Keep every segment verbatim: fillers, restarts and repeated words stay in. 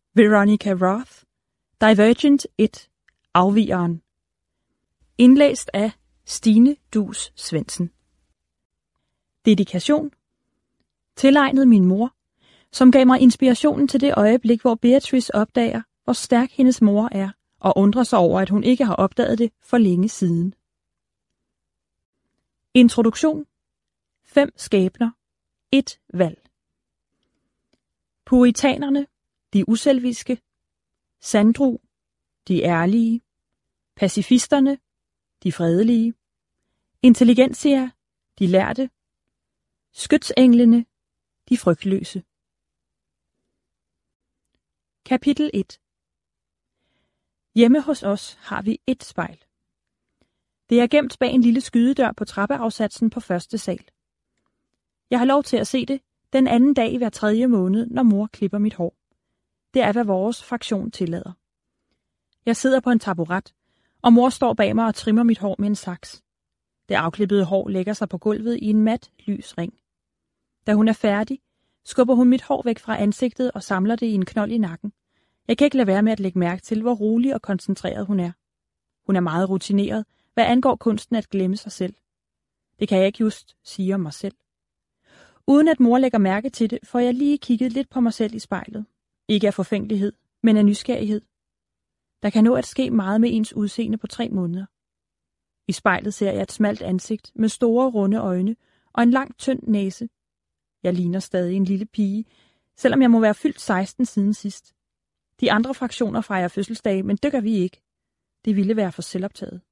Veronica Roth, Divergent et, Afvigeren. Indlæst af Stine Duus Svendsen. Dedikation. Tilegnet min mor, som gav mig inspirationen til det øjeblik, hvor Beatrice opdager, hvor stærk hendes mor er, og undrer sig over, at hun ikke har opdaget det for længe siden. Introduktion. Fem skæbner. Et valg. Puritanerne, de uselviske. Sandru, de ærlige. Pacifisterne, de fredelige. Intelligentsia, de lærte. Skytsenglene, de frygtløse. Kapitel et. Hjemme hos os har vi et spejl. Det er gemt bag en lille skydedør på trappeafsatsen på første sal. Jeg har lov til at se det den anden dag i hver tredje måned, når mor klipper mit hår. Det er, hvad vores fraktion tillader. Jeg sidder på en taburet, og mor står bag mig og trimmer mit hår med en saks. Det afklippede hår lægger sig på gulvet i en mat, lys ring. Da hun er færdig, skubber hun mit hår væk fra ansigtet og samler det i en knold i nakken. Jeg kan ikke lade være med at lægge mærke til, hvor rolig og koncentreret hun er. Hun er meget rutineret, hvad angår kunsten at glemme sig selv. Det kan jeg ikke just sige om mig selv. Uden at mor lægger mærke til det, får jeg lige kigget lidt på mig selv i spejlet. Ikke af forfængelighed, men af nysgerrighed. Der kan nå at ske meget med ens udseende på tre måneder. I spejlet ser jeg et smalt ansigt med store, runde øjne og en lang, tynd næse. Jeg ligner stadig en lille pige, selvom jeg må være fyldt seksten siden sidst. De andre fraktioner fejrer fødselsdag, men det gør vi ikke. Det ville være for selvoptaget.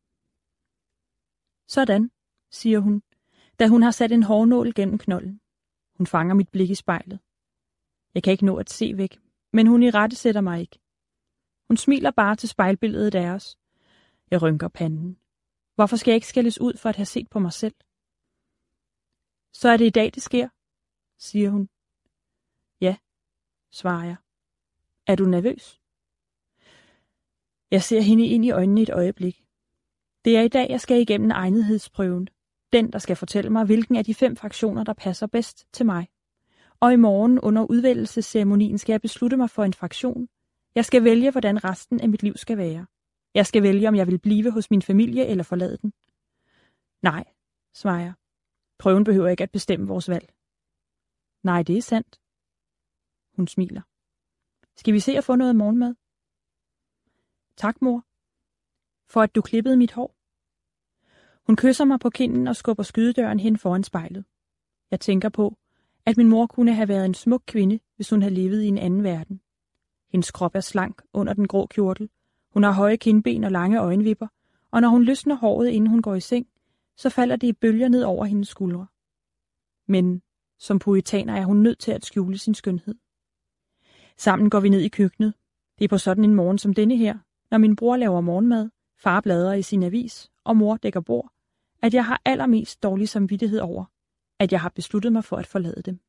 Sådan, siger hun, da hun har sat en hårnål gennem knolden. Hun fanger mit blik i spejlet. Jeg kan ikke nå at se væk, men hun irettesætter mig ikke. Hun smiler bare til spejlbilledet af os. Jeg rynker panden. Hvorfor skal jeg ikke skældes ud for at have set på mig selv? Så er det i dag, det sker, siger hun. Ja, svarer jeg. Er du nervøs? Jeg ser hende ind i øjnene et øjeblik. Det er i dag, jeg skal igennem egnethedprøven. Den, der skal fortælle mig, hvilken af de fem fraktioner, der passer bedst til mig. Og i morgen under udvælgelsesceremonien skal jeg beslutte mig for en fraktion. Jeg skal vælge, hvordan resten af mit liv skal være. Jeg skal vælge, om jeg vil blive hos min familie eller forlade den. Nej, svarer jeg. Prøven behøver ikke at bestemme vores valg. Nej, det er sandt. Hun smiler. Skal vi se at få noget morgenmad? Tak, mor. For at du klippede mit hår. Hun kysser mig på kinden og skubber skydedøren hen foran spejlet. Jeg tænker på, at min mor kunne have været en smuk kvinde, hvis hun havde levet i en anden verden. Hendes krop er slank under den grå kjortel. Hun har høje kindben og lange øjenvipper, og når hun løsner håret, inden hun går i seng, så falder det i bølger ned over hendes skuldre. Men som puritaner er hun nødt til at skjule sin skønhed. Sammen går vi ned i køkkenet. Det er på sådan en morgen som denne her, når min bror laver morgenmad, far bladrer i sin avis, og mor dækker bord, at jeg har allermest dårlig samvittighed over, at jeg har besluttet mig for at forlade dem.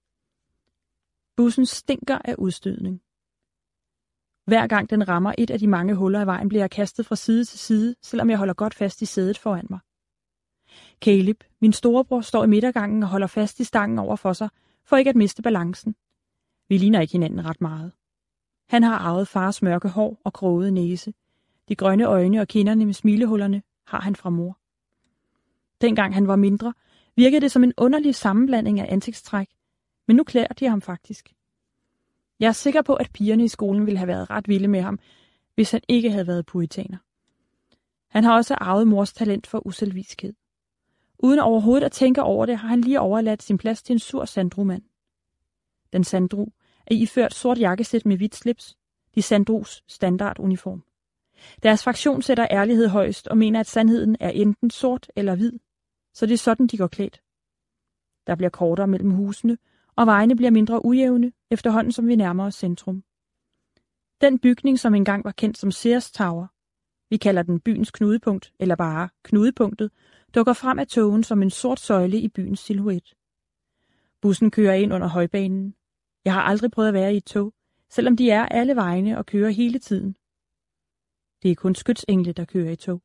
Bussen stinker af udstødning. Hver gang den rammer et af de mange huller i vejen, bliver jeg kastet fra side til side, selvom jeg holder godt fast i sædet foran mig. Caleb, min storebror, står i midtergangen og holder fast i stangen over for sig, for ikke at miste balancen. Vi ligner ikke hinanden ret meget. Han har arvet fars mørke hår og krogede næse. De grønne øjne og kinderne med smilehullerne har han fra mor. Dengang han var mindre, virkede det som en underlig sammenblanding af ansigtstræk, men nu klæder de ham faktisk. Jeg er sikker på, at pigerne i skolen ville have været ret vilde med ham, hvis han ikke havde været puritaner. Han har også arvet mors talent for uselviskhed. Uden overhovedet at tænke over det, har han lige overladt sin plads til en sur Sandru-mand. Den Sandru er iført sort jakkesæt med hvidt slips, de Sandrus standarduniform. Deres fraktion sætter ærlighed højst og mener, at sandheden er enten sort eller hvid, så det er sådan, de går klædt. Der bliver kortere mellem husene, og vejene bliver mindre ujævne, efterhånden som vi nærmer os centrum. Den bygning, som engang var kendt som Sears Tower, vi kalder den byens knudepunkt, eller bare knudepunktet, dukker frem af togen som en sort søjle i byens silhuet. Bussen kører ind under højbanen. Jeg har aldrig prøvet at være i et tog, selvom de er alle vegne og kører hele tiden. Det er kun skytsengle, der kører i tog.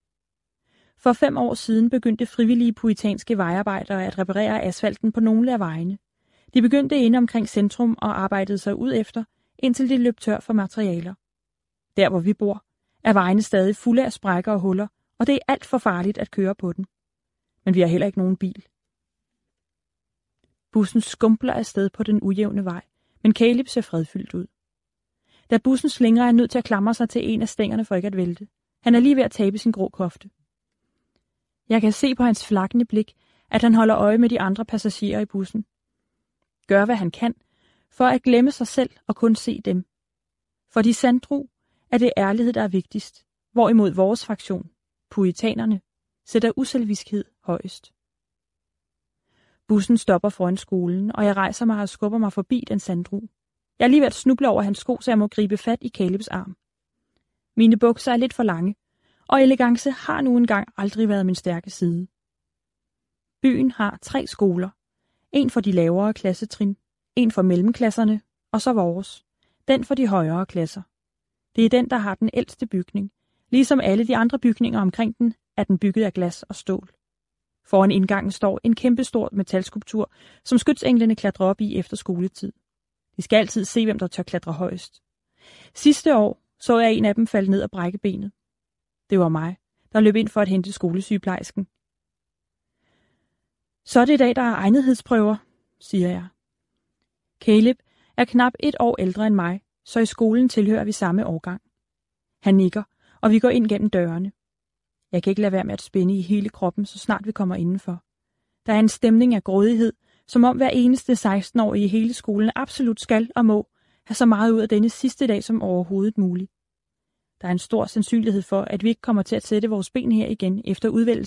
For fem år siden begyndte frivillige puritanske vejarbejdere at reparere asfalten på nogle af vejene. De begyndte inde omkring centrum og arbejdede sig ud efter, indtil de løb tør for materialer. Der, hvor vi bor, er vejene stadig fulde af sprækker og huller, og det er alt for farligt at køre på den. Men vi har heller ikke nogen bil. Bussen skumpler afsted på den ujævne vej, men Caleb ser fredfyldt ud. Da bussen slingrer, er han nødt til at klamre sig til en af stængerne for ikke at vælte. Han er lige ved at tabe sin grå kofte. Jeg kan se på hans flakkende blik, at han holder øje med de andre passagerer i bussen. Gør, hvad han kan, for at glemme sig selv og kun se dem. For de Sandro er det ærlighed, der er vigtigst, hvorimod vores fraktion, puritanerne, sætter uselviskhed højest. Bussen stopper foran skolen, og jeg rejser mig og skubber mig forbi den Sandro. Jeg er lige ved at snuble over hans sko, så jeg må gribe fat i Calebs arm. Mine bukser er lidt for lange, og elegance har nu engang aldrig været min stærke side. Byen har tre skoler. En for de lavere klassetrin, en for mellemklasserne, og så vores. Den for de højere klasser. Det er den, der har den ældste bygning. Ligesom alle de andre bygninger omkring den, er den bygget af glas og stål. Foran indgangen står en kæmpestor metalskulptur, som skytsenglene klatrer op i efter skoletid. De skal altid se, hvem der tør klatre højst. Sidste år så jeg en af dem falde ned og brække benet. Det var mig, der løb ind for at hente skolesygeplejersken. Så er det i dag, der er egnethedsprøver, siger jeg. Caleb er knap et år ældre end mig, så i skolen tilhører vi samme årgang. Han nikker, og vi går ind gennem dørene. Jeg kan ikke lade være med at spænde i hele kroppen, så snart vi kommer indenfor. Der er en stemning af grådighed, som om hver eneste seksten-årige i hele skolen absolut skal og må have så meget ud af denne sidste dag som overhovedet muligt. Der er en stor sandsynlighed for, at vi ikke kommer til at sætte vores ben her igen efter udvælgelsen